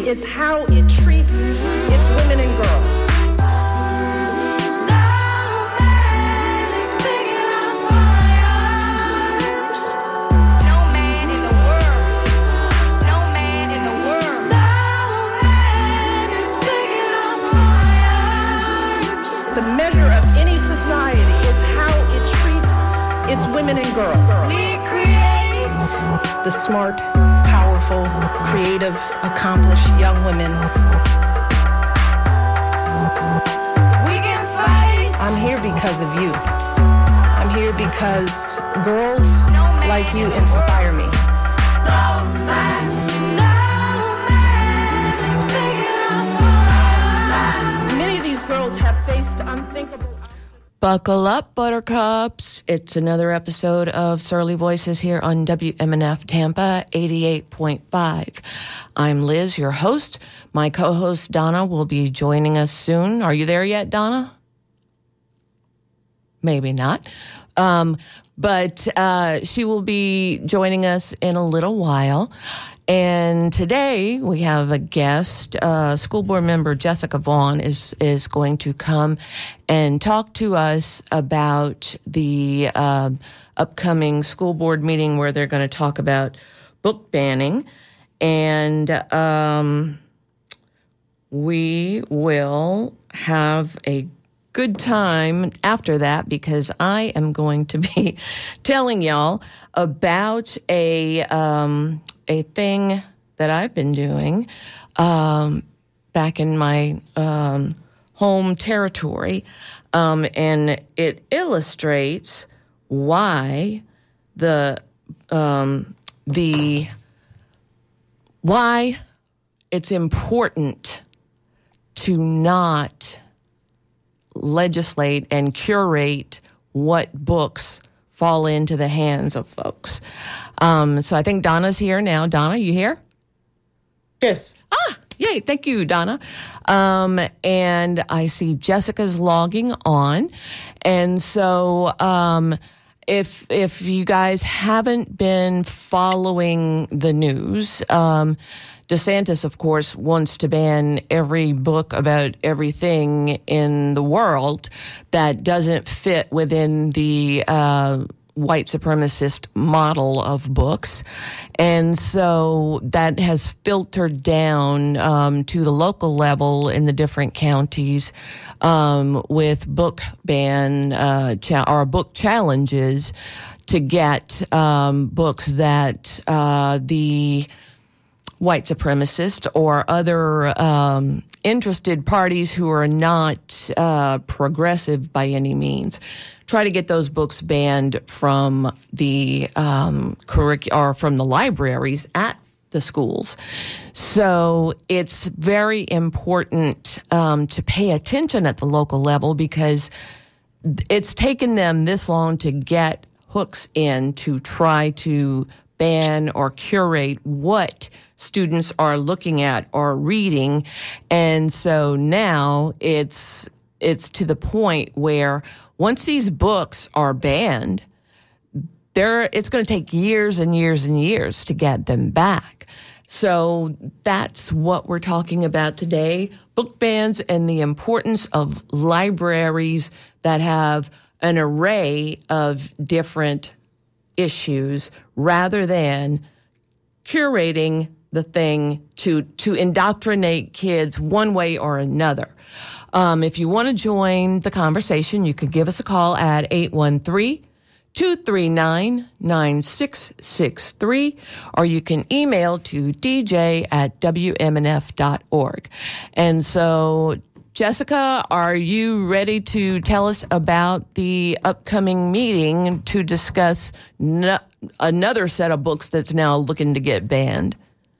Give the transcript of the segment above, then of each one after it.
is how it treats its women and girls. The measure of any society is how it treats its women and girls. We create the smart, powerful, creative, accomplished young women. We can fight. I'm here because of you. I'm here because girls like you inspire me. Many of these girls have faced unthinkable. Buckle up, buttercups. It's another episode of Surly Voices here on WMNF Tampa 88.5. I'm Liz, your host. My co-host Donna will be joining us soon. Are you there yet, Donna? Maybe not. But she will be joining us in a little while. And today we have a guest. School board member Jessica Vaughn is going to come and talk to us about the upcoming school board meeting where they're going to talk about book banning. And we will have a good time after that because I am going to be telling y'all about a thing that I've been doing back in my home territory, and it illustrates why why it's important to not legislate and curate what books fall into the hands of folks. So I think Donna's here now. Donna, you here? Yes. Yay. Thank you, Donna. And I see Jessica's logging on. And so if you guys haven't been following the news, DeSantis, of course, wants to ban every book about everything in the world that doesn't fit within the white supremacist model of books. And so that has filtered down to the local level in the different counties with book ban or book challenges to get books that the white supremacists or other interested parties who are not progressive by any means try to get those books banned from the or from the libraries at the schools. So it's very important to pay attention at the local level because it's taken them this long to get hooks in to try to ban or curate what students are looking at or reading. And so now it's to the point where once these books are banned, it's going to take years and years and years to get them back. So that's what we're talking about today, book bans and the importance of libraries that have an array of different issues rather than curating the thing to indoctrinate kids one way or another. If you want to join the conversation, you can give us a call at 813-239-9663, or you can email to dj@wmnf.org. And so, Jessica, are you ready to tell us about the upcoming meeting to discuss another set of books that's now looking to get banned?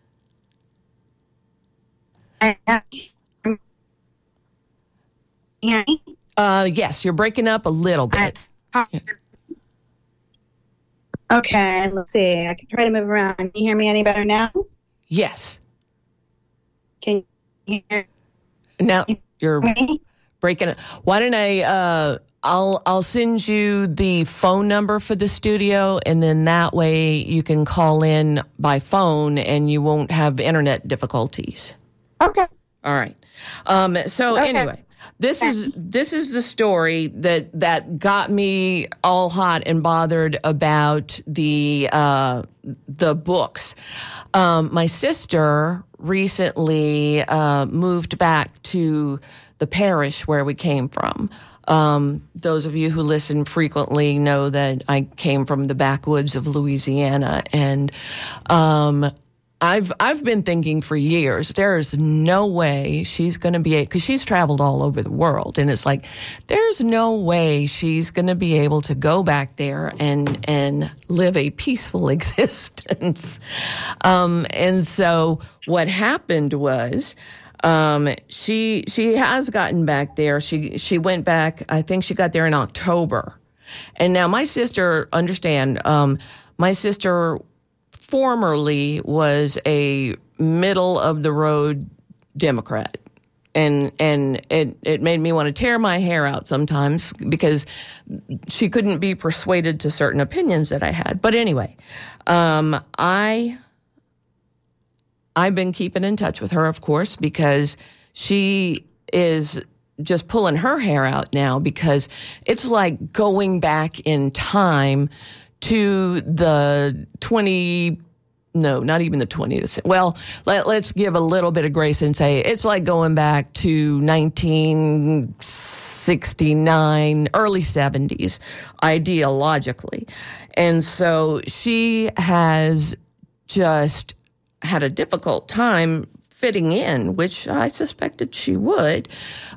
Yes, you're breaking up a little bit. Okay, let's see. I can try to move around. Can you hear me any better now? Yes. Can you hear Now you're me? breaking it. Why don't I'll send you the phone number for the studio, and then that way you can call in by phone and you won't have internet difficulties. Okay. All right. So Okay. anyway, this is the story that got me all hot and bothered about the books. My sister recently moved back to the parish where we came from. Those of you who listen frequently know that I came from the backwoods of Louisiana, and I've been thinking for years, there is no way she's going to be, because she's traveled all over the world, and it's like, there's no way she's going to be able to go back there and live a peaceful existence. And so what happened was, she has gotten back there. She went back, I think she got there in October. And now my sister, understand, my sister formerly was a middle of the road Democrat. And it made me want to tear my hair out sometimes because she couldn't be persuaded to certain opinions that I had. But anyway, I've been keeping in touch with her, of course, because she is just pulling her hair out now, because it's like going back in time to the not even the 20th. Well, let's give a little bit of grace and say it's like going back to 1969, early 70s, ideologically. And so she has just had a difficult time fitting in, which I suspected she would.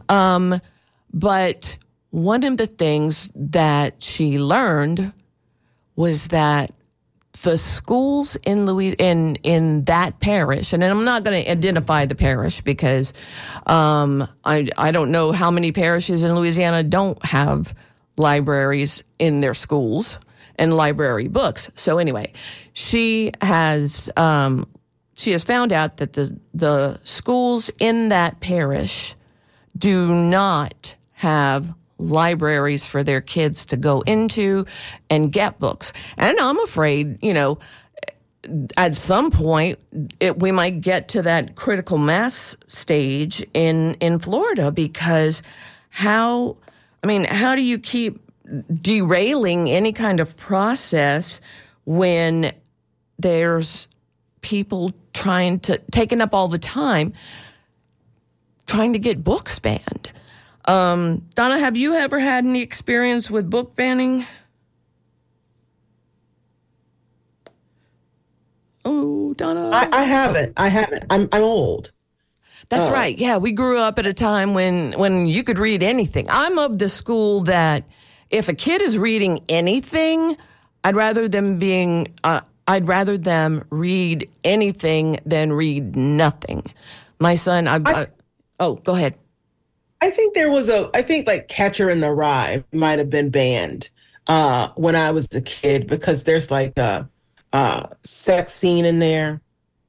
But one of the things that she learned was that the schools in in that parish, and I'm not going to identify the parish because I don't know how many parishes in Louisiana don't have libraries in their schools and library books. So anyway, she has found out that the schools in that parish do not have libraries for their kids to go into and get books. And I'm afraid, at some point we might get to that critical mass stage in Florida, because how do you keep derailing any kind of process when there's people taking up all the time trying to get books banned? Donna, have you ever had any experience with book banning? Oh, Donna. I haven't. I'm old. That's right. Yeah, we grew up at a time when you could read anything. I'm of the school that if a kid is reading anything, I'd rather them read anything than read nothing. My son, go ahead. I think like Catcher in the Rye might have been banned when I was a kid, because there's like a sex scene in there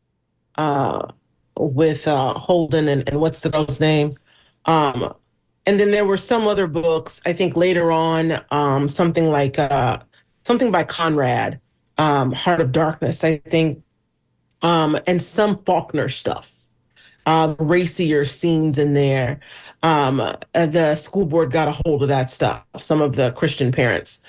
with Holden and what's the girl's name? And then there were some other books, I think later on, something by Conrad, Heart of Darkness, I think, and some Faulkner stuff. Racier scenes in there. The school board got a hold of that stuff. Some of the Christian parents,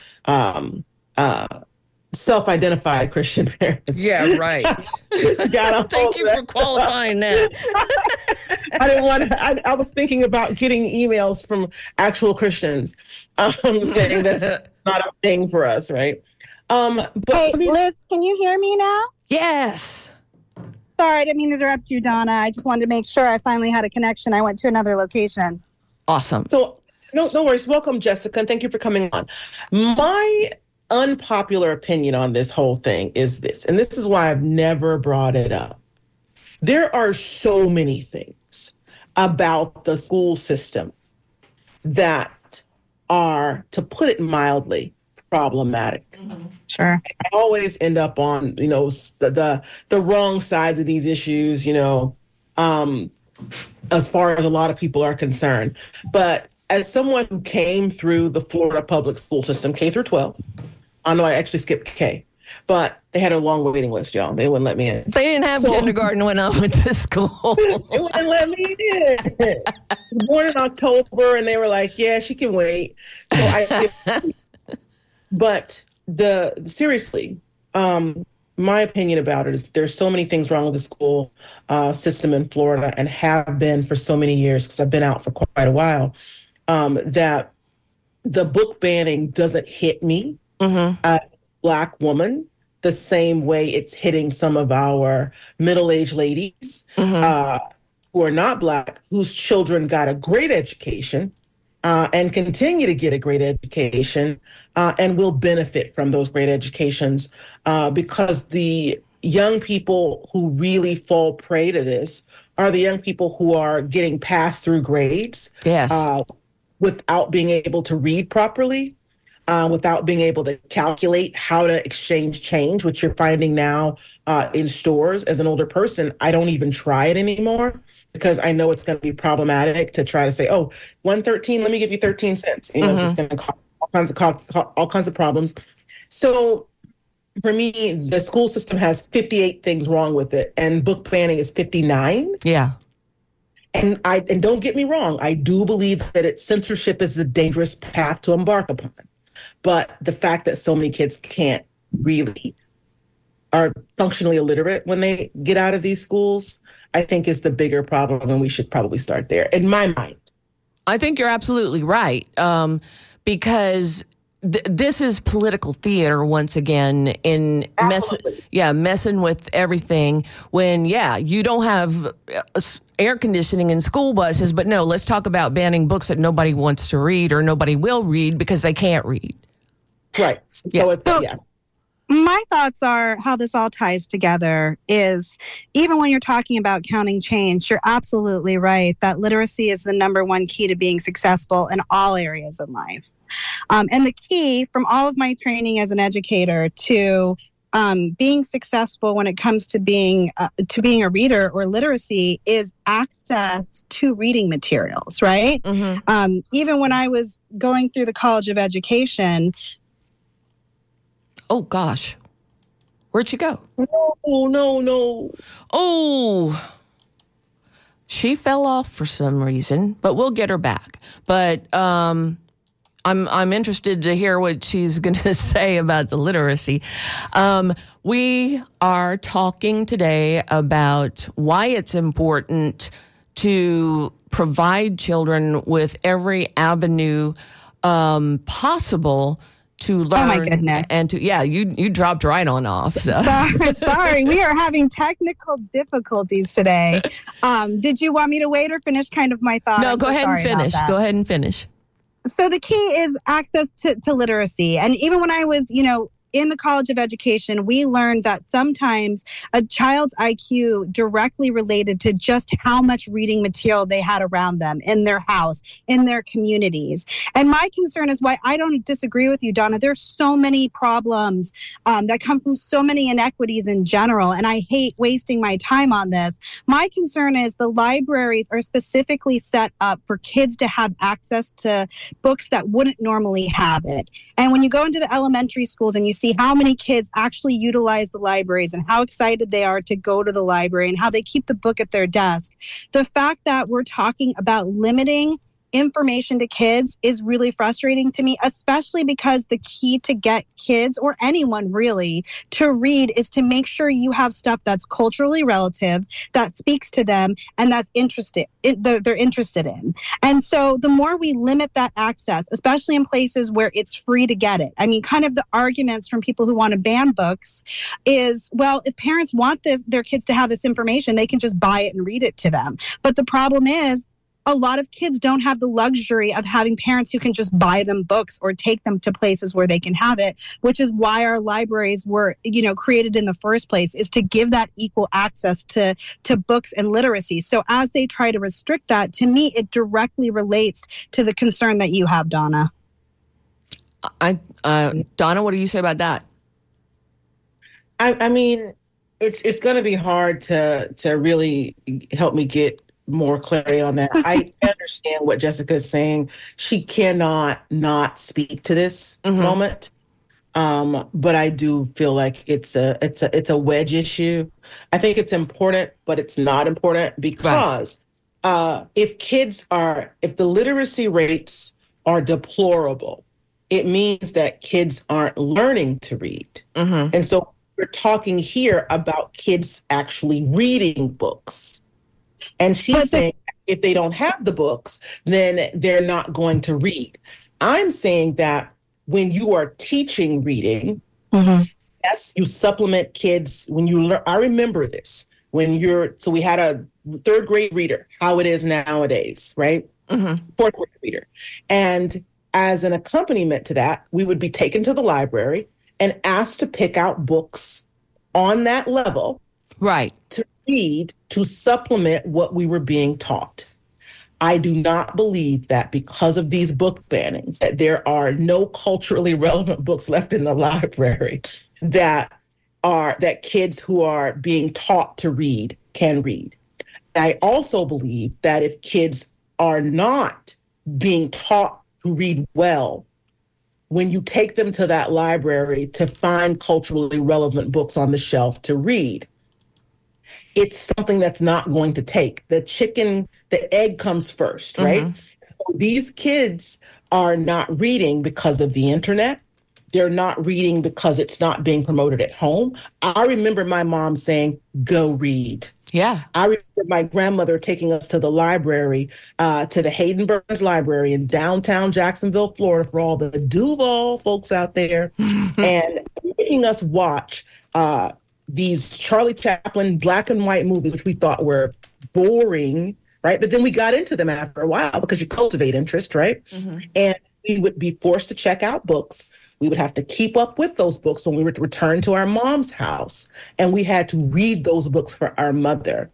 self-identified Christian parents. Yeah, right. Thank you for qualifying that. I didn't want to. I was thinking about getting emails from actual Christians saying that's not a thing for us, right? But Hey, Liz, can you hear me now? Yes. Sorry, I didn't mean to interrupt you, Donna. I just wanted to make sure I finally had a connection. I went to another location. Awesome. So, no worries. Welcome, Jessica, and thank you for coming on. My unpopular opinion on this whole thing is this, and this is why I've never brought it up. There are so many things about the school system that are, to put it mildly, problematic. Mm-hmm. Sure. I always end up on, the wrong sides of these issues, as far as a lot of people are concerned. But as someone who came through the Florida public school system, K through 12, I know I actually skipped K, But they had a long waiting list, y'all. They wouldn't let me in. They didn't have kindergarten when I went to school. They wouldn't let me in. I was born in October, and they were like, "Yeah, she can wait." So I skipped. But seriously, my opinion about it is there's so many things wrong with the school system in Florida, and have been for so many years because I've been out for quite a while. That the book banning doesn't hit me as a Black woman the same way it's hitting some of our middle-aged ladies who are not Black, whose children got a great education and continue to get a great education and will benefit from those great educations because the young people who really fall prey to this are the young people who are getting passed through grades without being able to read properly, without being able to calculate how to exchange change, which you're finding now in stores. As an older person, I don't even try it anymore because I know it's going to be problematic to try to say, oh, 113, let me give you 13 cents. You know, it's just going to cause all kinds of problems. So for me, the school system has 58 things wrong with it, and book banning is 59. Yeah. And don't get me wrong, I do believe that censorship is a dangerous path to embark upon. But the fact that so many kids can't really are functionally illiterate when they get out of these schools, I think is the bigger problem, and we should probably start there, in my mind. I think you're absolutely right, because this is political theater once again in messing with everything when, you don't have air conditioning in school buses, but no, let's talk about banning books that nobody wants to read or nobody will read because they can't read. Right. My thoughts are how this all ties together is even when you're talking about counting change, you're absolutely right that literacy is the number one key to being successful in all areas of life. And the key from all of my training as an educator to being successful when it comes to being a reader or literacy is access to reading materials, right? Even when I was going through the College of Education. Oh, gosh. Where'd she go? No. Oh, she fell off for some reason, but we'll get her back. But I'm interested to hear what she's going to say about the literacy. We are talking today about why it's important to provide children with every avenue possible to learn. Oh my goodness! And to you dropped right on off. So. Sorry, we are having technical difficulties today. Did you want me to wait or finish kind of my thought? No, go ahead and finish. Go ahead and finish. So the key is access to literacy. And even when I was, in the College of Education, we learned that sometimes a child's IQ directly related to just how much reading material they had around them in their house, in their communities. And my concern is why I don't disagree with you, Donna. There's so many problems that come from so many inequities in general, and I hate wasting my time on this. My concern is the libraries are specifically set up for kids to have access to books that wouldn't normally have it. And when you go into the elementary schools and you see how many kids actually utilize the libraries and how excited they are to go to the library and how they keep the book at their desk, the fact that we're talking about limiting information to kids is really frustrating to me, especially because the key to get kids or anyone really to read is to make sure you have stuff that's culturally relative, that speaks to them, and that's they're interested in. And so the more we limit that access, especially in places where it's free to get it. I mean, kind of the arguments from people who want to ban books is, well, if parents want their kids to have this information, they can just buy it and read it to them. But the problem is, a lot of kids don't have the luxury of having parents who can just buy them books or take them to places where they can have it, which is why our libraries were, created in the first place, is to give that equal access to books and literacy. So as they try to restrict that, to me, it directly relates to the concern that you have, Donna. Donna, what do you say about that? I mean, it's going to be hard to really help me get more clarity on that. I understand what Jessica is saying. She cannot not speak to this moment. But I do feel like it's a wedge issue. I think it's important, but it's not important because if the literacy rates are deplorable, it means that kids aren't learning to read. And so we're talking here about kids actually reading books. And she's saying if they don't have the books, then they're not going to read. I'm saying that when you are teaching reading, yes, you supplement kids when you learn. I remember this so we had a third grade reader, how it is nowadays, right? Fourth grade reader. And as an accompaniment to that, we would be taken to the library and asked to pick out books on that level. Right. To read to supplement what we were being taught. I do not believe that because of these book bannings, that there are no culturally relevant books left in the library that kids who are being taught to read can read. I also believe that if kids are not being taught to read well, when you take them to that library to find culturally relevant books on the shelf to read, it's something that's not going to take. The egg comes first, right? So these kids are not reading because of the internet. They're not reading because it's not being promoted at home. I remember my mom saying, go read. Yeah. I remember my grandmother taking us to the library, to the Hayden Burns Library in downtown Jacksonville, Florida, for all the Duval folks out there, and making us watch these Charlie Chaplin black and white movies, which we thought were boring, right? But then we got into them after a while because you cultivate interest, right? And we would be forced to check out books. We would have to keep up with those books when we would return to our mom's house. And we had to read those books for our mother.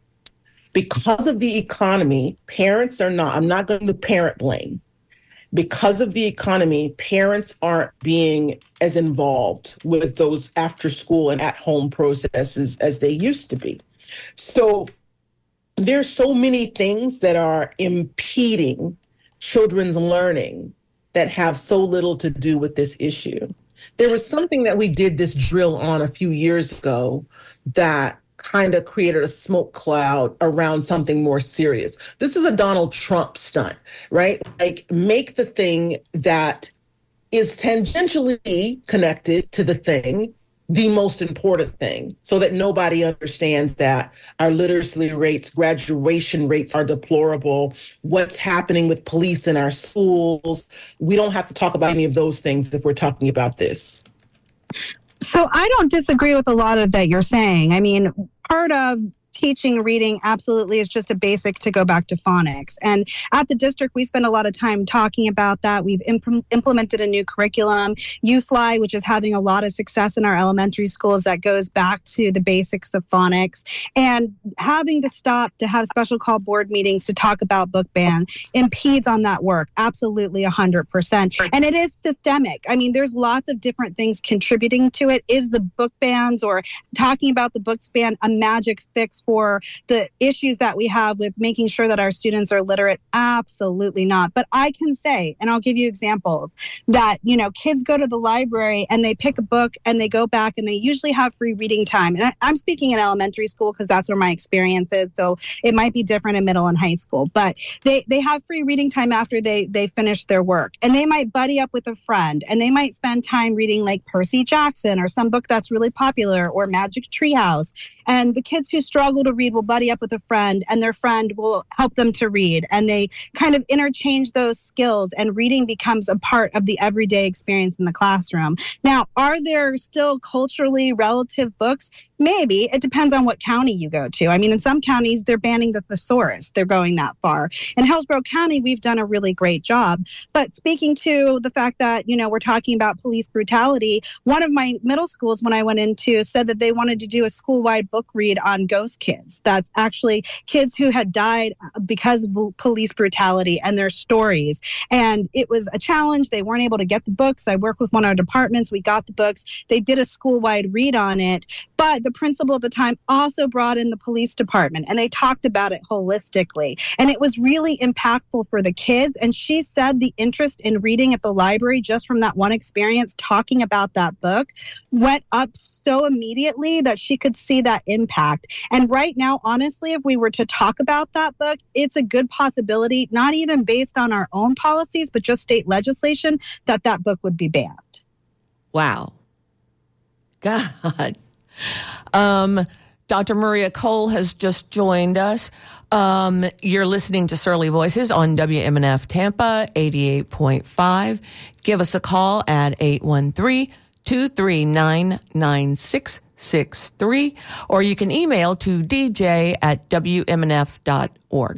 Because of the economy, I'm not going to parent blame. Because of the economy, parents aren't being as involved with those after school and at home processes as they used to be. So there's so many things that are impeding children's learning that have so little to do with this issue. There was something that we did this drill on a few years ago that kind of created a smoke cloud around something more serious. This is a Donald Trump stunt, right? Like, make the thing that is tangentially connected to the thing the most important thing, so that nobody understands that our literacy rates, graduation rates are deplorable, what's happening with police in our schools. We don't have to talk about any of those things if we're talking about this. So I don't disagree with a lot of that you're saying. I mean, part of teaching reading absolutely is just a basic to go back to phonics. And at the district, we spend a lot of time talking about that. We've implemented a new curriculum, UFly, which is having a lot of success in our elementary schools that goes back to the basics of phonics. And having to stop to have special call board meetings to talk about book ban impedes on that work. Absolutely 100%. And it is systemic. I mean, there's lots of different things contributing to it. Is the book bans or talking about the books ban a magic fix for the issues that we have with making sure that our students are literate? Absolutely not. But I can say, and I'll give you examples, that, you know, kids go to the library and they pick a book and they go back and they usually have free reading time. And I'm speaking in elementary school because that's where my experience is. So it might be different in middle and high school. But they have free reading time after they finish their work. And they might buddy up with a friend and they might spend time reading like Percy Jackson or some book that's really popular, or Magic Treehouse. And the kids who struggle to read will buddy up with a friend and their friend will help them to read. And they kind of interchange those skills and reading becomes a part of the everyday experience in the classroom. Now, are there still culturally relative books? Maybe. It depends on what county you go to. I mean, in some counties, they're banning the thesaurus. They're going that far. In Hillsborough County, we've done a really great job. But speaking to the fact that, you know, we're talking about police brutality, one of my middle schools when I went into said that they wanted to do a school-wide book read on ghost kids. That's actually kids who had died because of police brutality and their stories. And it was a challenge. They weren't able to get the books. I worked with one of our departments. We got the books. They did a school-wide read on it. But the principal at the time also brought in the police department, and they talked about it holistically. And it was really impactful for the kids. And she said the interest in reading at the library, just from that one experience talking about that book, went up so immediately that she could see that impact. And right now, honestly, if we were to talk about that book, it's a good possibility, not even based on our own policies, but just state legislation, that that book would be banned. Wow. God. Dr. Maria Cole has just joined us. You're listening to Surly Voices on WMNF Tampa 88.5. Give us a call at 813-239-9663, or you can email to dj@wmnf.org.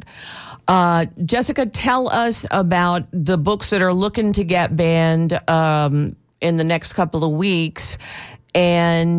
Jessica, tell us about the books that are looking to get banned in the next couple of weeks, and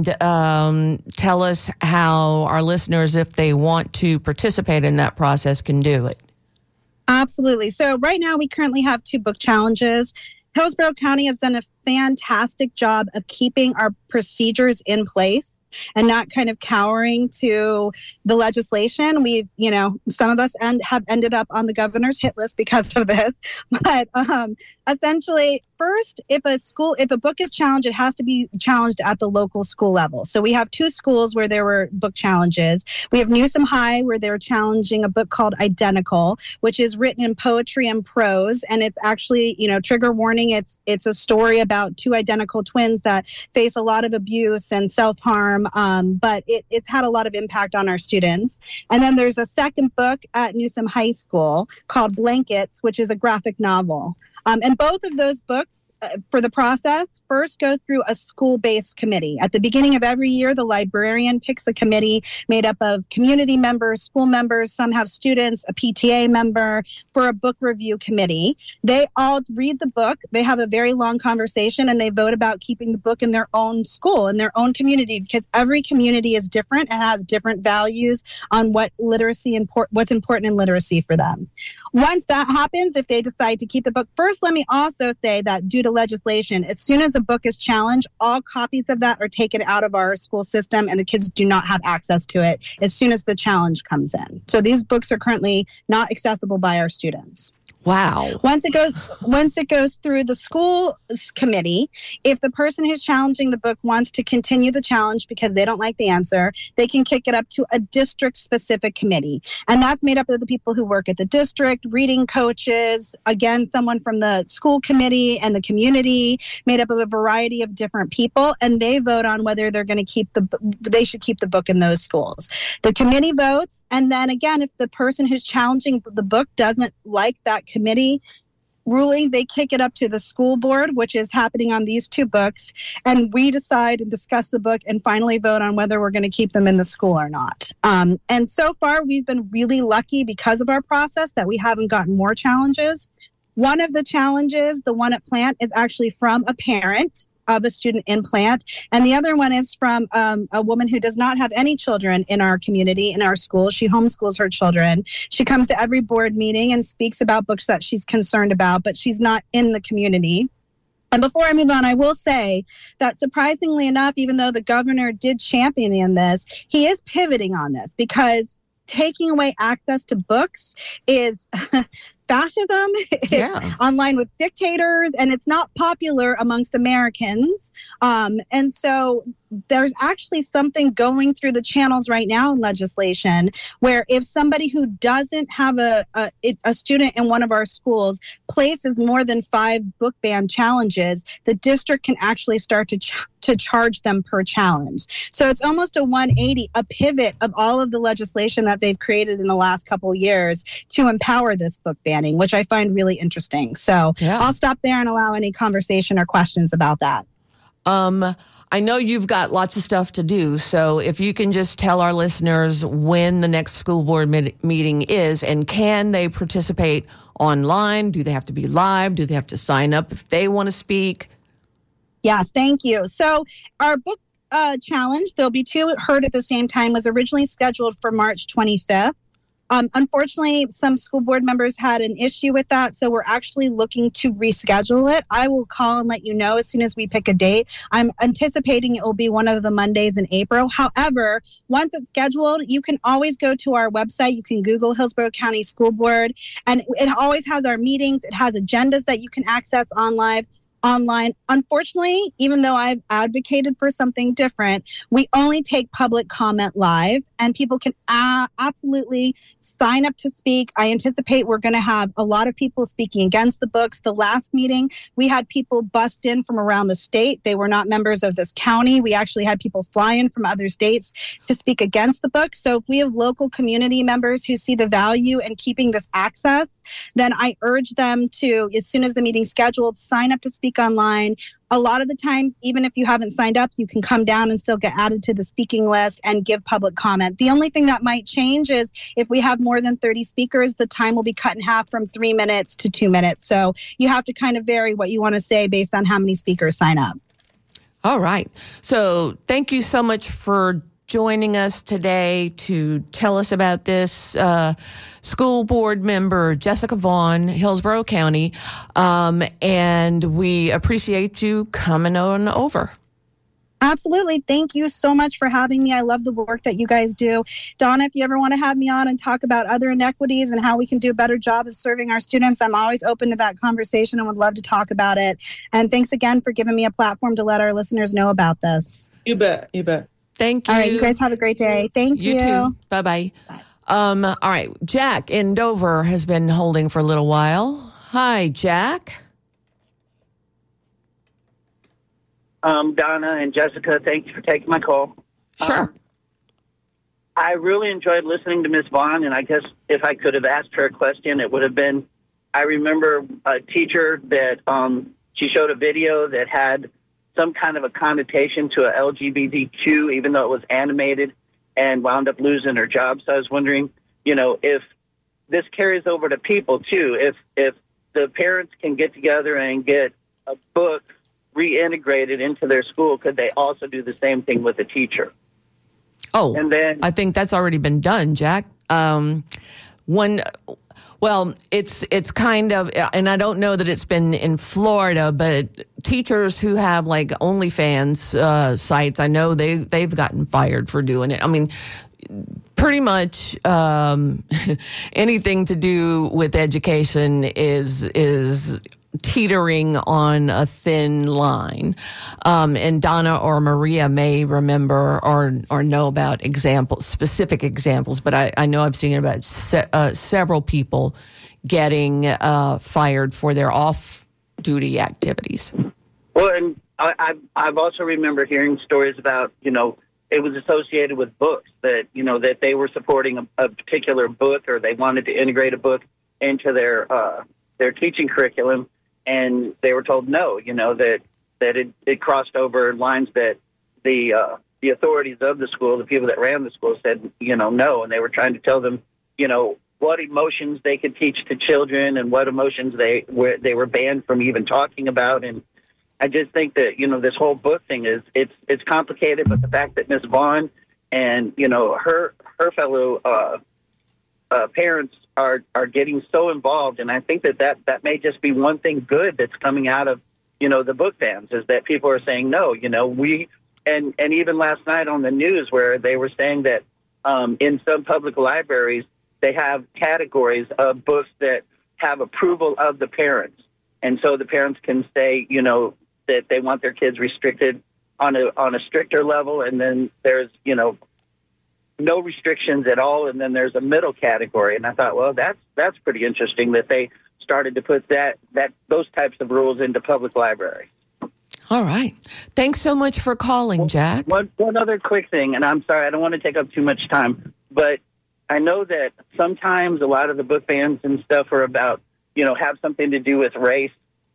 tell us how our listeners, if they want to participate in that process, can do it. Absolutely. So right now we currently have 2 book challenges. Hillsborough County has done a fantastic job of keeping our procedures in place and not kind of cowering to the legislation. We've, some of us have ended up on the governor's hit list because of this. But essentially, first, if a book is challenged, it has to be challenged at the local school level. So we have 2 schools where there were book challenges. We have Newsom High, where they're challenging a book called Identical, which is written in poetry and prose. And it's actually, trigger warning, it's a story about 2 identical twins that face a lot of abuse and self-harm. But it's had a lot of impact on our students. And then there's a second book at Newsom High School called Blankets, which is a graphic novel. And both of those books, for the process, first go through a school-based committee. At the beginning of every year, the librarian picks a committee made up of community members, school members, some have students, a PTA member, for a book review committee. They all read the book, they have a very long conversation, and they vote about keeping the book in their own school, in their own community, because every community is different and has different values on what's important in literacy for them. Once that happens, if they decide to keep the book, first, let me also say that due to legislation, as soon as a book is challenged, all copies of that are taken out of our school system, and the kids do not have access to it as soon as the challenge comes in. So these books are currently not accessible by our students. Wow. Once it goes through the school committee, if the person who's challenging the book wants to continue the challenge because they don't like the answer, they can kick it up to a district-specific committee. And that's made up of the people who work at the district, reading coaches, again, someone from the school committee and the community, made up of a variety of different people, and they vote on whether they're going to they should keep the book in those schools. The committee votes, and then again, if the person who's challenging the book doesn't like that committee ruling, they kick it up to the school board, which is happening on these 2 books, and we decide and discuss the book and finally vote on whether we're going to keep them in the school or not. And so far, we've been really lucky because of our process that we haven't gotten more challenges. One of the challenges, the one at Plant, is actually from a parent of a student in Plant, and the other one is from a woman who does not have any children in our community, in our school. She homeschools her children. She comes to every board meeting and speaks about books that she's concerned about, but she's not in the community. And before I move on, I will say that surprisingly enough, even though the governor did champion in this, he is pivoting on this, because taking away access to books is fascism. It's online with dictators, and it's not popular amongst Americans. And so there's actually something going through the channels right now in legislation where if somebody who doesn't have a student in one of our schools places more than 5 book ban challenges, the district can actually start to charge them per challenge. So it's almost a 180, a pivot of all of the legislation that they've created in the last couple of years to empower this book banning, which I find really interesting. So I'll stop there and allow any conversation or questions about that. I know you've got lots of stuff to do, so if you can just tell our listeners when the next school board meeting is, and can they participate online? Do they have to be live? Do they have to sign up if they want to speak? Yes, thank you. So our book challenge, there'll be 2 heard at the same time, was originally scheduled for March 25th. Unfortunately, some school board members had an issue with that, so we're actually looking to reschedule it. I will call and let you know as soon as we pick a date. I'm anticipating it will be one of the Mondays in April. However, once it's scheduled, you can always go to our website. You can Google Hillsborough County School Board, and it always has our meetings. It has agendas that you can access online. Unfortunately, even though I've advocated for something different, we only take public comment live, and people can absolutely sign up to speak. I anticipate we're going to have a lot of people speaking against the books. The last meeting, we had people bust in from around the state. They were not members of this county. We actually had people fly in from other states to speak against the book. So if we have local community members who see the value in keeping this access, then I urge them to, as soon as the meeting's scheduled, sign up to speak online. A lot of the time, even if you haven't signed up, you can come down and still get added to the speaking list and give public comment. The only thing that might change is if we have more than 30 speakers, the time will be cut in half from 3 minutes to 2 minutes. So you have to kind of vary what you want to say based on how many speakers sign up. All right. So thank you so much for joining us today to tell us about this. School board member Jessica Vaughn, Hillsborough County, and we appreciate you coming on over. Absolutely. Thank you so much for having me. I love the work that you guys do. Donna, if you ever want to have me on and talk about other inequities and how we can do a better job of serving our students, I'm always open to that conversation and would love to talk about it. And thanks again for giving me a platform to let our listeners know about this. You bet. You bet. Thank you. All right. You guys have a great day. Thank you. You too. Bye-bye. Bye. All right. Jack in Dover has been holding for a little while. Hi, Jack. Donna and Jessica, thank you for taking my call. Sure. I really enjoyed listening to Miss Vaughn, and I guess if I could have asked her a question, it would have been, I remember a teacher that she showed a video that had some kind of a connotation to a LGBTQ, even though it was animated, and wound up losing her job. So I was wondering, if this carries over to people too, if the parents can get together and get a book reintegrated into their school, could they also do the same thing with a teacher? Oh, and then I think that's already been done, Jack. Well, it's kind of, and I don't know that it's been in Florida, but teachers who have like OnlyFans sites, I know they've gotten fired for doing it. I mean, pretty much anything to do with education is teetering on a thin line. And Donna or Maria may remember or know about specific examples, but I know I've seen about several people getting fired for their off-duty activities. Well, and I've also remember hearing stories about, it was associated with books that, that they were supporting a particular book, or they wanted to integrate a book into their teaching curriculum. And they were told no, that it crossed over lines that the authorities of the school, the people that ran the school, said, no. And they were trying to tell them, what emotions they could teach to children and what emotions they were banned from even talking about. And I just think that, this whole book thing it's complicated, but the fact that Ms. Vaughn and, her fellow parents are getting so involved, and I think that may just be one thing good that's coming out of the book fans, is that people are saying no. We and even last night on the news where they were saying that in some public libraries they have categories of books that have approval of the parents, and so the parents can say that they want their kids restricted on a stricter level, and then there's no restrictions at all, and then there's a middle category. And I thought, well, that's pretty interesting that they started to put those types of rules into public libraries. All right. Thanks so much for calling, Jack. One other quick thing, and I'm sorry, I don't want to take up too much time, but I know that sometimes a lot of the book bans and stuff are about, have something to do with race.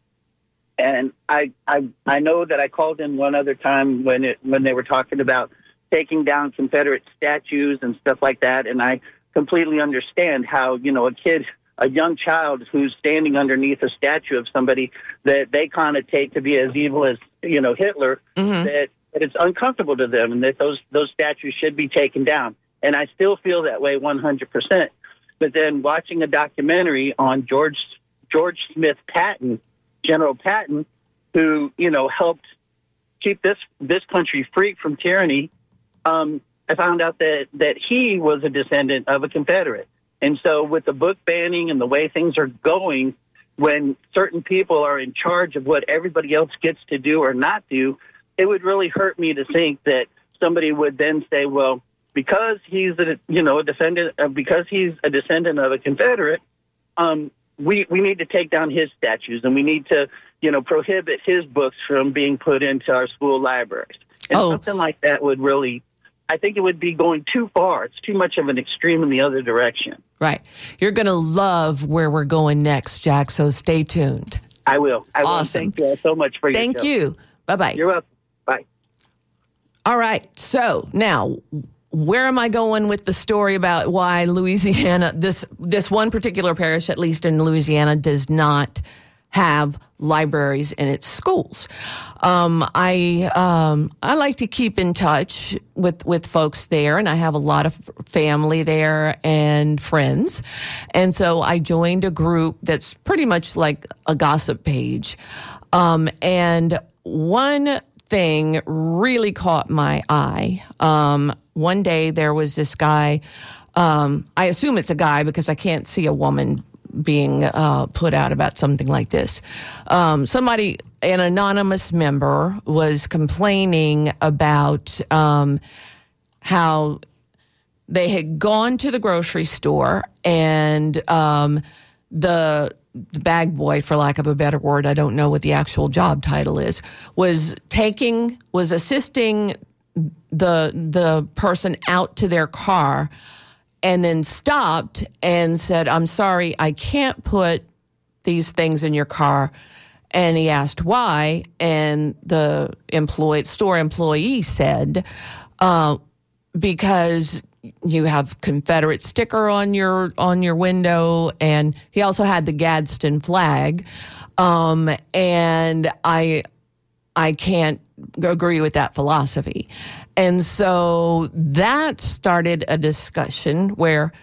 And I know that I called in one other time when they were talking about taking down Confederate statues and stuff like that. And I completely understand how, a young child who's standing underneath a statue of somebody that they connotate to be as evil as, Hitler, mm-hmm. that it's uncomfortable to them and that those statues should be taken down. And I still feel that way 100%. But then watching a documentary on George Smith Patton, General Patton, who, helped keep this country free from tyranny, I found out that he was a descendant of a Confederate. And so with the book banning and the way things are going, when certain people are in charge of what everybody else gets to do or not do, it would really hurt me to think that somebody would then say, well, because he's a descendant of a Confederate, we need to take down his statues, and we need to prohibit his books from being put into our school libraries. And something like that would really, I think it would be going too far. It's too much of an extreme in the other direction. Right. You're going to love where we're going next, Jack, so stay tuned. I will. Awesome. Thank you all so much for your Thank show. you. Bye-bye. You're welcome. Bye. All right. So now, where am I going with the story about why Louisiana, this one particular parish, at least in Louisiana, does not have libraries in its schools? I like to keep in touch with folks there, and I have a lot of family there and friends. And so I joined a group that's pretty much like a gossip page. And one thing really caught my eye. One day there was this guy, I assume it's a guy because I can't see a woman being put out about something like this. Somebody, an anonymous member, was complaining about how they had gone to the grocery store and the bag boy, for lack of a better word, I don't know what the actual job title is, was assisting the person out to their car, and then stopped and said, "I'm sorry, I can't put these things in your car." And he asked why, and the store employee said, because you have Confederate sticker on your window, and he also had the Gadsden flag, and I can't agree with that philosophy. And so that started a discussion where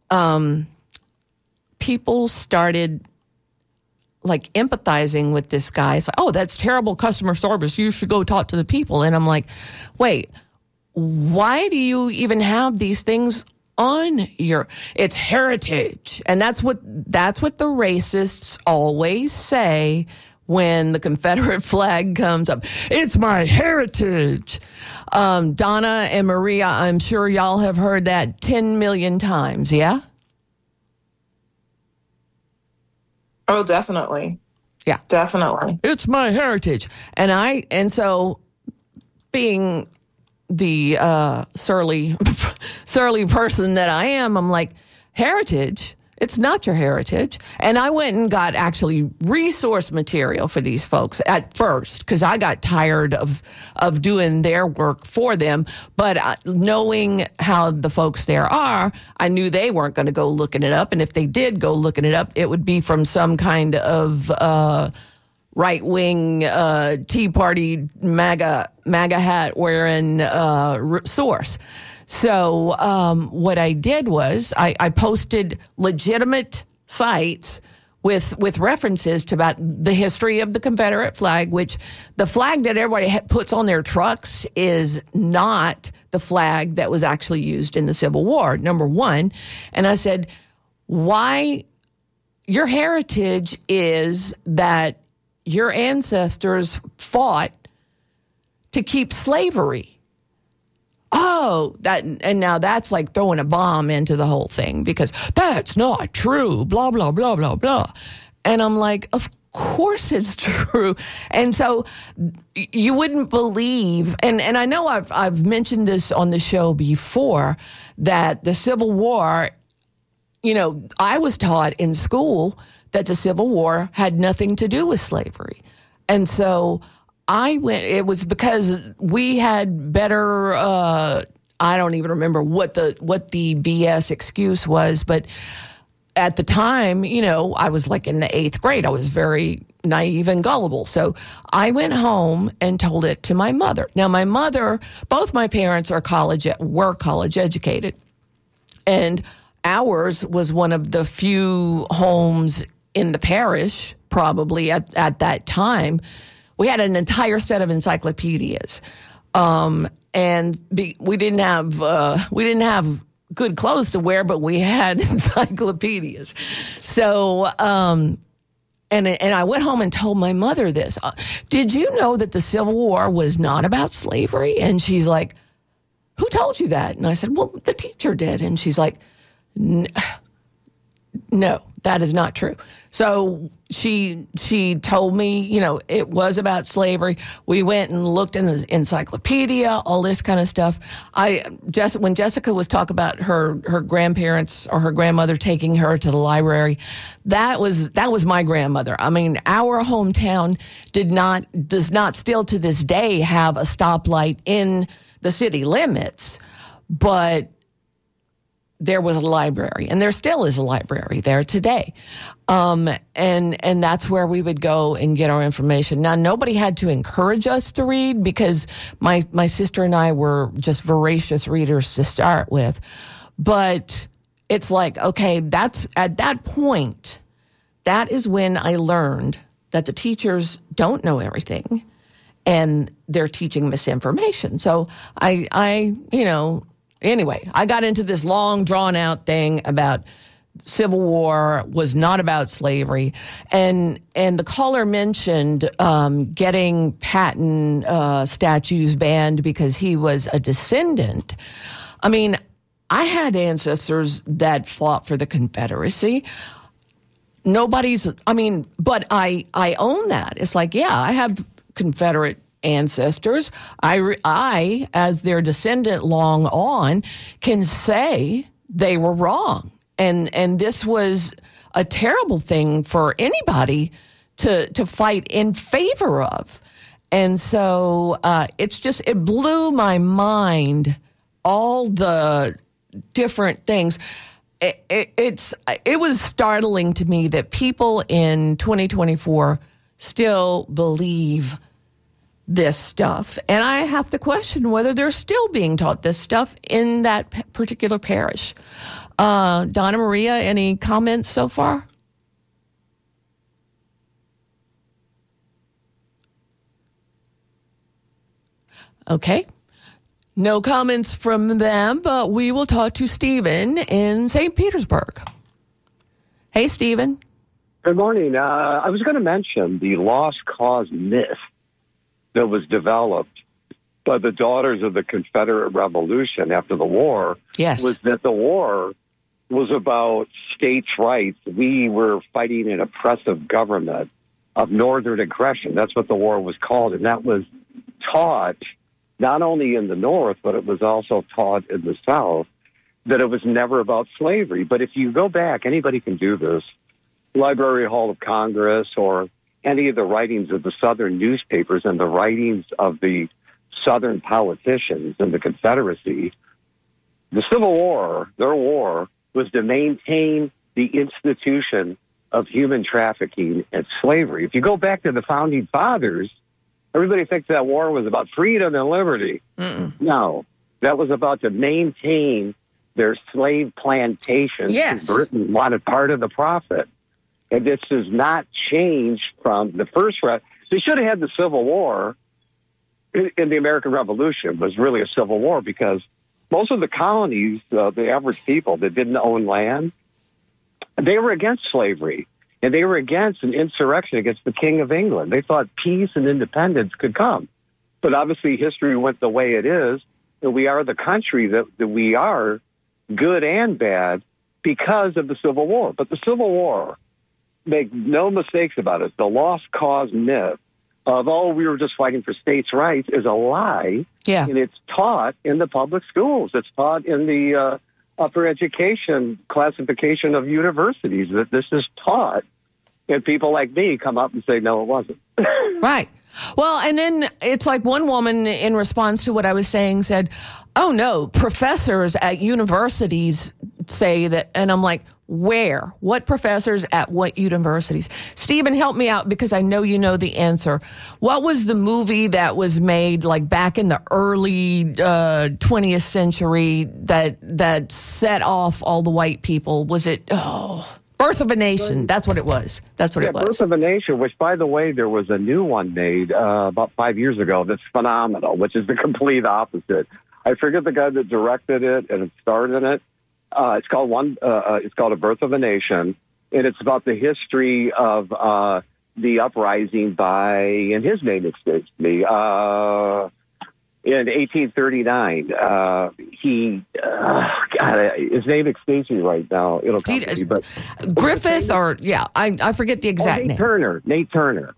people started like empathizing with this guy. It's like, oh, that's terrible customer service. You should go talk to the people. And I'm like, wait, why do you even have these things on it's heritage? And that's what the racists always say when the Confederate flag comes up. It's my heritage. Donna and Maria, I'm sure y'all have heard that 10 million times, yeah? Oh, definitely. Yeah. Definitely. It's my heritage. And so being the surly person that I am, I'm like, heritage? It's not your heritage. And I went and got actually resource material for these folks at first because I got tired of doing their work for them. But knowing how the folks there are, I knew they weren't going to go looking it up. And if they did go looking it up, it would be from some kind of right-wing Tea Party MAGA hat wearing source. So what I did was I posted legitimate sites with references to about the history of the Confederate flag, which the flag that everybody puts on their trucks is not the flag that was actually used in the Civil War, number one. And I said, why? Your heritage is that your ancestors fought to keep slavery. Oh, and now that's like throwing a bomb into the whole thing because that's not true, blah, blah, blah, blah, blah. And I'm like, of course it's true. And so you wouldn't believe, and I know I've mentioned this on the show before, that the Civil War, I was taught in school that the Civil War had nothing to do with slavery. And so it was because we had better, I don't even remember what the BS excuse was, but at the time, I was like in the 8th grade. I was very naive and gullible. So I went home and told it to my mother. Now, my mother, both my parents were college educated. And ours was one of the few homes in the parish, probably at that time. We had an entire set of encyclopedias, and we didn't have good clothes to wear, but we had encyclopedias. So, and I went home and told my mother this. Did you know that the Civil War was not about slavery? And she's like, who told you that? And I said, well, the teacher did. And she's like, no, that is not true. So she told me, it was about slavery. We went and looked in the encyclopedia, all this kind of stuff. When Jessica was talking about her grandparents or her grandmother taking her to the library, that was my grandmother. I mean, our hometown does not still to this day have a stoplight in the city limits, but there was a library, and there still is a library there today. And that's where we would go and get our information. Now, nobody had to encourage us to read because my sister and I were just voracious readers to start with. But it's like, okay, that's at that point, that is when I learned that the teachers don't know everything and they're teaching misinformation. So anyway, I got into this long, drawn-out thing about Civil War was not about slavery, and the caller mentioned getting Patton statues banned because he was a descendant. I mean, I had ancestors that fought for the Confederacy. But I own that. It's like, yeah, I have Confederate ancestors. I, as their descendant long on, can say they were wrong. And this was a terrible thing for anybody to fight in favor of. And so it blew my mind, all the different things. It was startling to me that people in 2024 still believe this stuff. And I have to question whether they're still being taught this stuff in that particular parish. Donna Maria, any comments so far? Okay. No comments from them, but we will talk to Stephen in St. Petersburg. Hey, Stephen. Good morning. I was going to mention the lost cause myth that was developed by the Daughters of the Confederate Revolution after the war. Yes. Was that the war was about states' rights. We were fighting an oppressive government of northern aggression. That's what the war was called. And that was taught not only in the North, but it was also taught in the South, that it was never about slavery. But if you go back, anybody can do this, Library Hall of Congress or any of the writings of the Southern newspapers and the writings of the Southern politicians in the Confederacy, the Civil War, their war, was to maintain the institution of human trafficking and slavery. If you go back to the Founding Fathers, everybody thinks that war was about freedom and liberty. Mm-mm. No, that was about to maintain their slave plantations. Yes. Britain wanted part of the profit. And this does not change from the first. They should have had the Civil War in the American Revolution was really a civil war because most of the colonies, the average people that didn't own land, they were against slavery. And they were against an insurrection against the King of England. They thought peace and independence could come. But obviously history went the way it is. And we are the country that we are, good and bad, because of the Civil War. But the Civil War, make no mistakes about it, the lost cause myth of, we were just fighting for states' rights is a lie. Yeah. And it's taught in the public schools. It's taught in the upper education classification of universities that this is taught. And people like me come up and say, no, it wasn't. Right. Well, and then it's like one woman in response to what I was saying said, Oh, no. Professors at universities say that, and I'm like, where? What professors at what universities? Stephen, help me out because I know you know the answer. What was the movie that was made like back in the early 20th century that set off all the white people? Was it, Birth of a Nation? That's what it was. That's what it was. Birth of a Nation, which, by the way, there was a new one made about 5 years ago that's phenomenal, which is the complete opposite. I forget the guy that directed it and starred in it. It's called A Birth of a Nation, and it's about the history of the uprising and his name escapes me, in 1839. His name escapes me right now. It'll come to me, but Griffith, I forget the exact name. Nate Turner.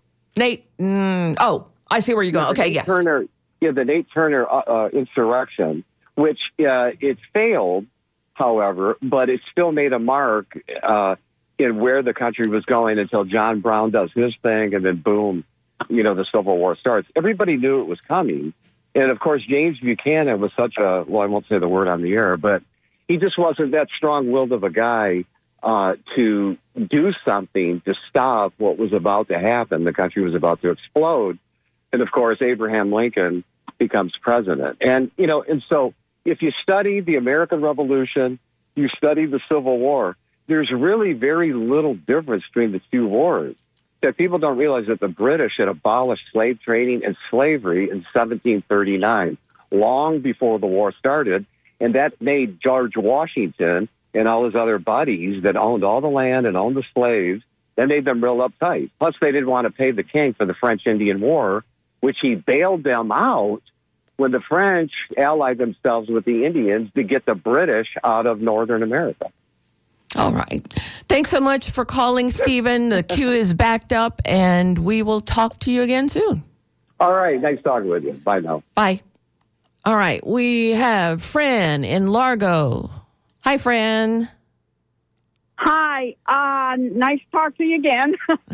I see where you're going. Okay, yes. Turner, the Nate Turner insurrection, which it failed. However, but it still made a mark in where the country was going until John Brown does his thing, and then boom, the Civil War starts. Everybody knew it was coming. And, of course, James Buchanan was such I won't say the word on the air, but he just wasn't that strong-willed of a guy to do something to stop what was about to happen. The country was about to explode. And, of course, Abraham Lincoln becomes president. And, and so if you study the American Revolution, you study the Civil War, there's really very little difference between the two wars. That people don't realize that the British had abolished slave trading and slavery in 1739, long before the war started, and that made George Washington and all his other buddies that owned all the land and owned the slaves, that made them real uptight. Plus, they didn't want to pay the king for the French-Indian War, which he bailed them out when the French allied themselves with the Indians to get the British out of Northern America. All right. Thanks so much for calling, Stephen. The queue is backed up, and we will talk to you again soon. All right. Nice talking with you. Bye now. Bye. All right. We have Fran in Largo. Hi, Fran. Hi. Nice to talk to you again.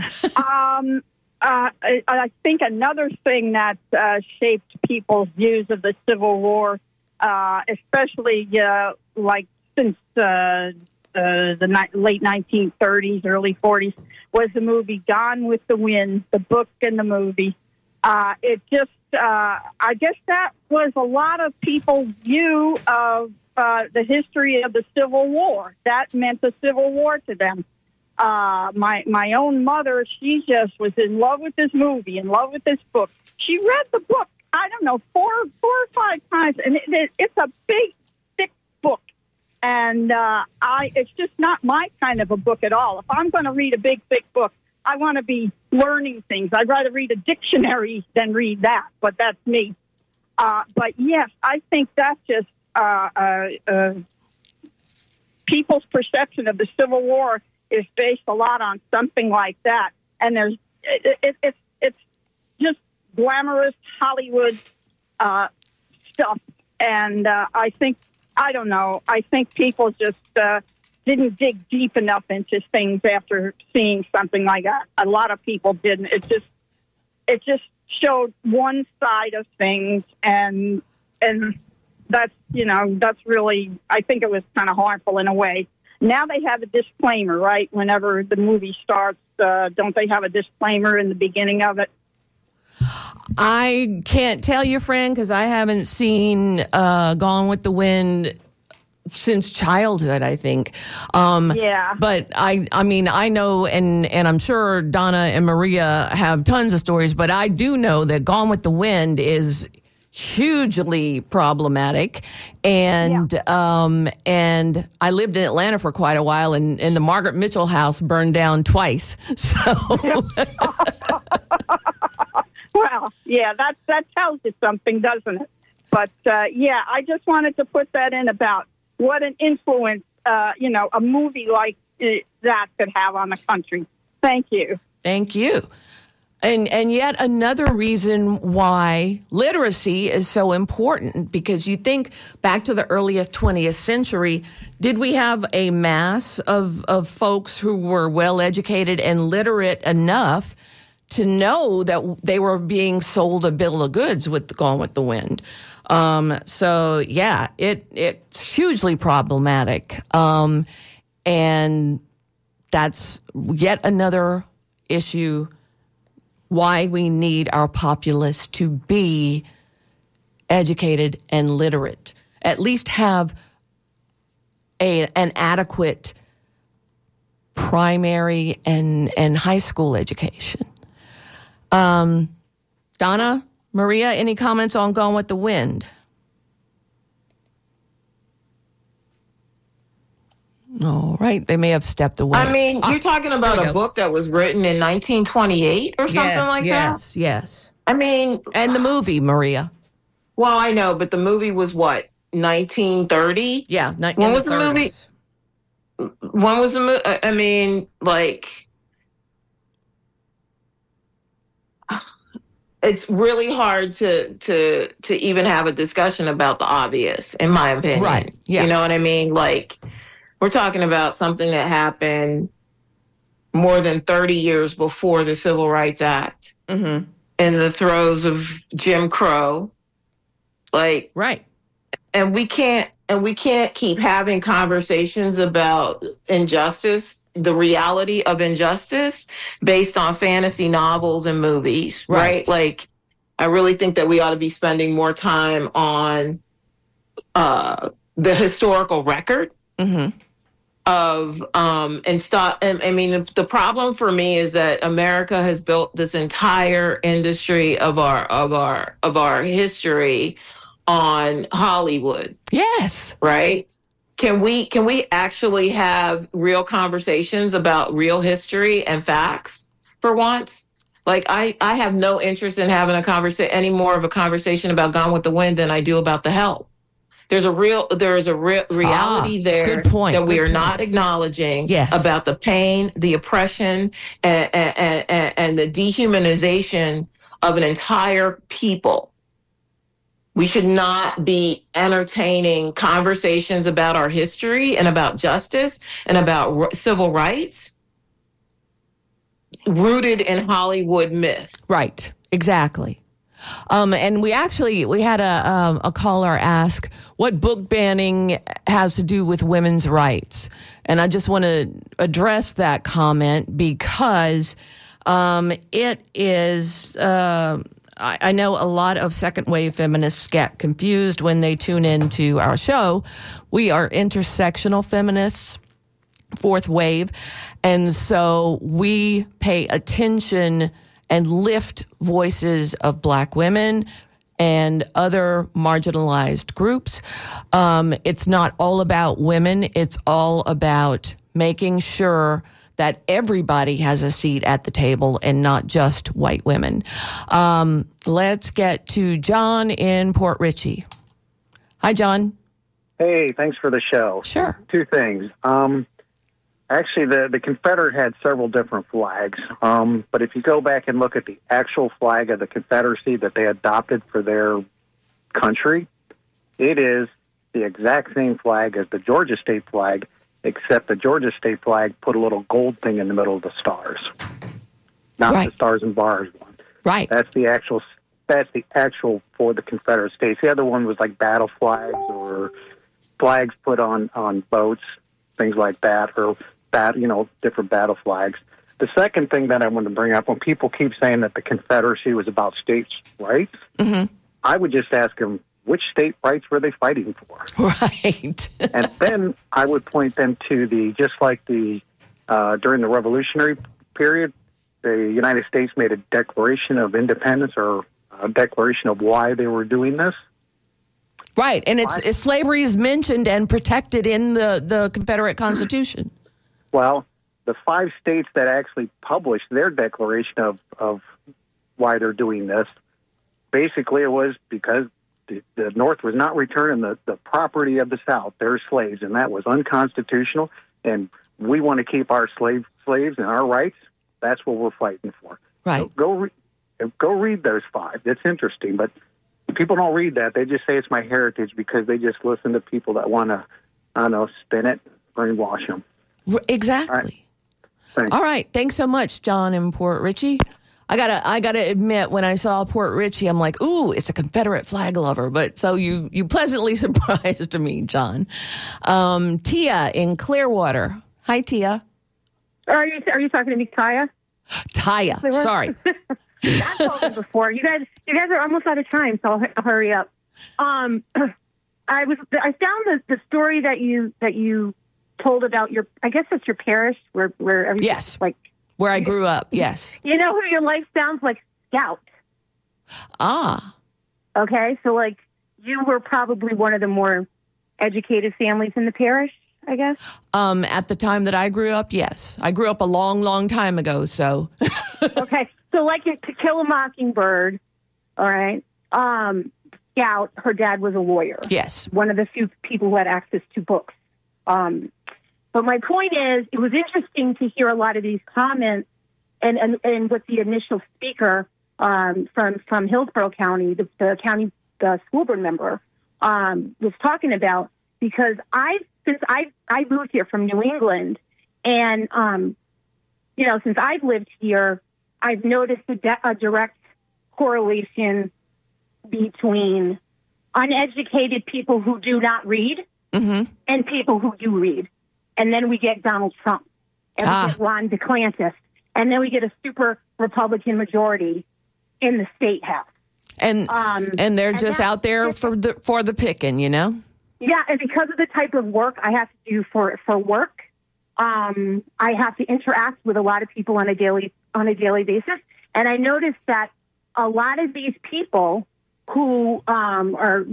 I think another thing that shaped people's views of the Civil War, especially since the late 1930s, early 40s, was the movie Gone with the Wind, the book and the movie. It just, I guess that was a lot of people's view of the history of the Civil War. That meant the Civil War to them. My own mother, she just was in love with this movie, in love with this book. She read the book, I don't know, four or five times, and it's a big, thick book. And it's just not my kind of a book at all. If I'm going to read a big, thick book, I want to be learning things. I'd rather read a dictionary than read that, but that's me. But yes, I think that's just people's perception of the Civil War is based a lot on something like that. And it's just glamorous Hollywood stuff. And I don't know. I think people just didn't dig deep enough into things after seeing something like that. A lot of people didn't. It just showed one side of things, and that's really, I think it was kind of harmful in a way. Now they have a disclaimer, right? Whenever the movie starts, don't they have a disclaimer in the beginning of it? I can't tell you, friend, because I haven't seen Gone with the Wind since childhood, I think. Yeah. But I mean, I know, and I'm sure Donna and Maria have tons of stories, but I do know that Gone with the Wind is hugely problematic, and and I lived in Atlanta for quite a while, and the Margaret Mitchell house burned down twice. So, well, yeah, that tells you something, doesn't it? But I just wanted to put that in about what an influence a movie like that could have on the country. Thank you. Thank you. And yet another reason why literacy is so important, because you think back to the earliest 20th century, did we have a mass of folks who were well-educated and literate enough to know that they were being sold a bill of goods with Gone with the Wind? So yeah, it's hugely problematic. And that's yet another issue why we need our populace to be educated and literate, at least have an adequate primary and high school education. Donna, Maria, any comments on Gone with the Wind? All right, they may have stepped away. I mean, you're talking about a book that was written in 1928 or something like that? Yes. I mean... And the movie, Maria. Well, I know, but the movie was what, 1930? Yeah, when was the movie? When was the movie? I mean, like... It's really hard to even have a discussion about the obvious, in my opinion. Right, yeah. You know what I mean? Like... We're talking about something that happened more than 30 years before the Civil Rights Act, in the throes of Jim Crow. Like, right. And we can't keep having conversations about injustice, the reality of injustice, based on fantasy novels and movies, right? Like, I really think that we ought to be spending more time on the historical record. Of and stop. I mean, the problem for me is that America has built this entire industry of our history on Hollywood. Yes, right. Can we actually have real conversations about real history and facts for once? Like I have no interest in having any more of a conversation about Gone with the Wind than I do about The Help. There is a real reality there that we are not acknowledging about the pain, the oppression, and the dehumanization of an entire people. We should not be entertaining conversations about our history and about justice and about civil rights rooted in Hollywood myth. Right, exactly. And we had a caller ask what book banning has to do with women's rights. And I just want to address that comment because it is, I know a lot of second wave feminists get confused when they tune into our show. We are intersectional feminists, fourth wave. And so we pay attention and lift voices of Black women and other marginalized groups. It's not all about women. It's all about making sure that everybody has a seat at the table and not just white women. Let's get to John in Port Richey. Hi, John. Hey, thanks for the show. Sure. Two things. Actually, the Confederate had several different flags, but if you go back and look at the actual flag of the Confederacy that they adopted for their country, it is the exact same flag as the Georgia state flag, except the Georgia state flag put a little gold thing in the middle of the stars, not the stars and bars one. Right. That's the actual for the Confederate States. The other one was like battle flags or flags put on boats, things like that, or different battle flags. The second thing that I want to bring up, when people keep saying that the Confederacy was about states' rights, I would just ask them, which state rights were they fighting for? Right. And then I would point them to during the Revolutionary period, the United States made a Declaration of Independence or a declaration of why they were doing this. Right, and slavery is mentioned and protected in the Confederate Constitution. Well, the 5 states that actually published their declaration of why they're doing this, basically it was because the North was not returning the property of the South, their slaves, and that was unconstitutional, and we want to keep our slaves and our rights. That's what we're fighting for. Right. So go read those 5. It's interesting, but people don't read that. They just say it's my heritage because they just listen to people that want to, spin it, brainwash them. Exactly. All right. All right. Thanks so much, John in Port Richey. I gotta admit, when I saw Port Richey, I'm like, ooh, it's a Confederate flag lover. But so you pleasantly surprised me, John. Tia in Clearwater. Hi, Tia. Are you talking to me, Taya? Taya. Sorry. I've told you before. You guys are almost out of time, so I'll hurry up. I found the story that you told about your, I guess it's your parish where everything, yes, like where I grew up. Yes. You know who your life sounds like? Scout. Ah. Okay, so like you were probably one of the more educated families in the parish, I guess. At the time that I grew up, yes. I grew up a long, long time ago. So. Okay, so like in To Kill a Mockingbird, all right. Scout, her dad was a lawyer. Yes. One of the few people who had access to books. But my point is, it was interesting to hear a lot of these comments and what the initial speaker from Hillsborough County, the county school board member, was talking about, because since I moved here from New England, and since I've lived here, I've noticed a direct correlation between uneducated people who do not read and people who do read. And then we get Donald Trump, and we get Ron DeSantis, and then we get a super Republican majority in the state house. And they're just out there for the picking, you know? Yeah, and because of the type of work I have to do for work, I have to interact with a lot of people on a daily basis. And I noticed that a lot of these people who are,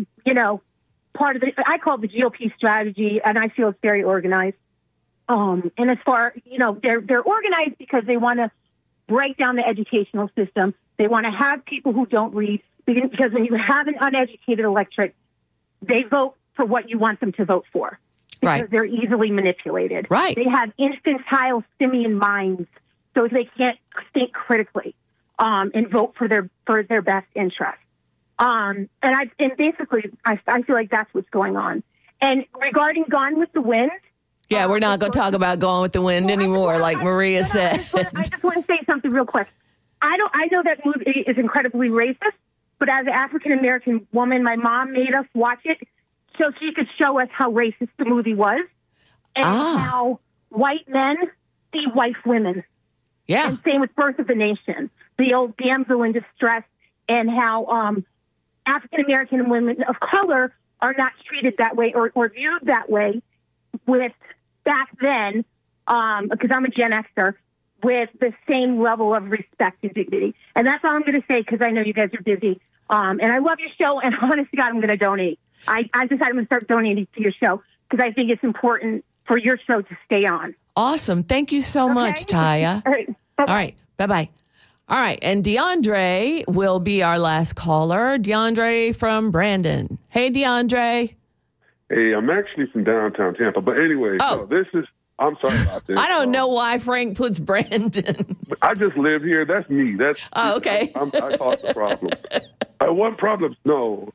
part of I call it the GOP strategy, and I feel it's very organized. And as far, they're organized because they want to break down the educational system. They want to have people who don't read, because when you have an uneducated electorate, they vote for what you want them to vote for. Because they're easily manipulated. Right. They have infantile simian minds, so they can't think critically and vote for their best interest. And basically, I feel like that's what's going on. And regarding Gone with the Wind. Yeah, we're not going to talk about Gone with the Wind anymore, like Maria said. I just want to say something real quick. I know that movie is incredibly racist, but as an African-American woman, my mom made us watch it so she could show us how racist the movie was and how white men see white women. Yeah. And same with Birth of a Nation, the old damsel in distress, and how African-American women of color are not treated that way or viewed that way with back then, because I'm a Gen Xer, with the same level of respect and dignity. And that's all I'm going to say, because I know you guys are busy. And I love your show, and honest to God, I'm going to donate. I decided I'm going to start donating to your show because I think it's important for your show to stay on. Awesome. Thank you so much, Taya. All right. Bye-bye. All right. Bye-bye. All right. And DeAndre will be our last caller. DeAndre from Brandon. Hey, DeAndre. Hey, I'm actually from downtown Tampa. But anyway, so I'm sorry about this. I don't know why Frank puts Brandon. I just live here. That's me. Okay. I caused the problem. What problems? No.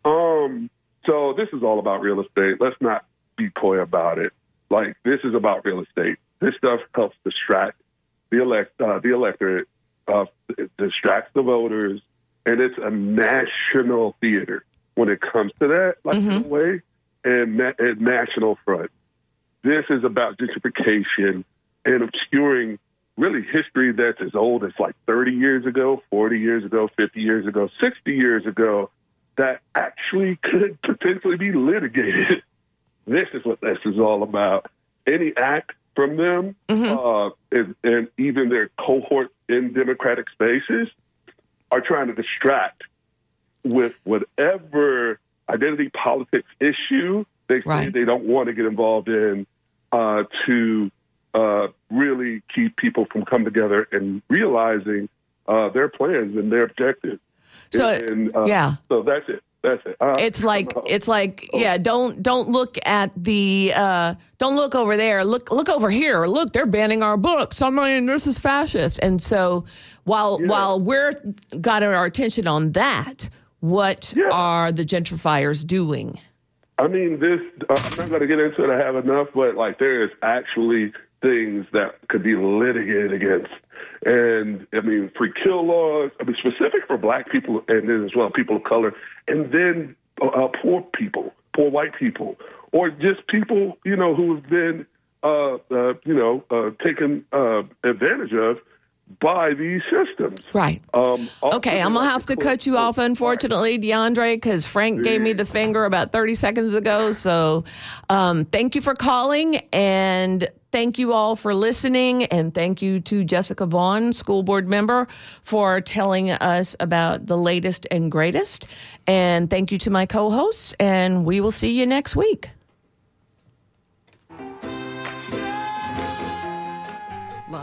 So this is all about real estate. Let's not be coy about it. Like, this is about real estate. This stuff helps distract the electorate, distracts the voters, and it's a national theater when it comes to that, like in a way, and national front. This is about gentrification and obscuring really history that's as old as like 30 years ago, 40 years ago, 50 years ago, 60 years ago, that actually could potentially be litigated. This is what this is all about. Any act from them, and even their cohort in democratic spaces, are trying to distract with whatever identity politics issue they say they don't want to get involved in, to really keep people from coming together and realizing their plans and their objectives. So that's it. That's it. It's like, don't look at don't look over there. Look over here. Look, they're banning our books. I mean, this is fascist. And so while we're got our attention on that, what are the gentrifiers doing? I mean, I'm not going to get into it. I have enough, but like, there is actually things that could be litigated against. And, I mean, free kill laws, I mean, specific for black people and then as well people of color, and then poor people, poor white people, or just people, you know, who have been, taken advantage of by these systems. Right. Okay, I'm going to have to cut you off, unfortunately, DeAndre, because Frank gave me the finger about 30 seconds ago. So thank you for calling, and thank you all for listening, and thank you to Jessica Vaughn, school board member, for telling us about the latest and greatest. And thank you to my co-hosts, and we will see you next week.